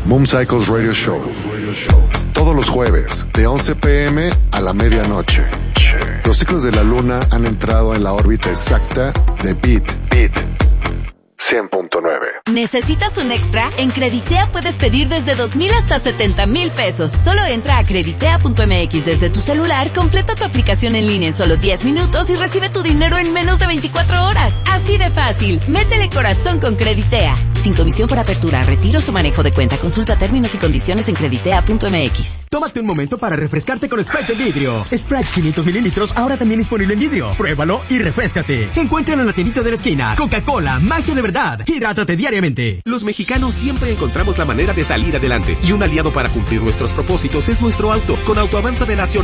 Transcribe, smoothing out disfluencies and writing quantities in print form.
Moon Cycles Radio Show. Todos los jueves, de 11 p.m. a la medianoche. Los ciclos de la luna han entrado en la órbita exacta de Beat 100.9. ¿Necesitas un extra? En Creditea puedes pedir desde 2,000 hasta 70,000 pesos. Solo entra a creditea.mx desde tu celular, completa tu aplicación en línea en solo 10 minutos y recibe tu dinero en menos de 24 horas. Así de fácil. Métele corazón con Creditea. Sin comisión por apertura, retiros o manejo de cuenta. Consulta términos y condiciones en creditea.mx. Tómate un momento para refrescarte con Sprite de vidrio. Sprite 500 mililitros ahora también disponible en vidrio. Pruébalo y refréscate. Encuéntralo en la tiendita de la esquina. Coca-Cola, magia de verdad. Hidrátate diariamente. Los mexicanos siempre encontramos la manera de salir adelante. Y un aliado para cumplir nuestros propósitos es nuestro auto. Con Autoavanza de Nacional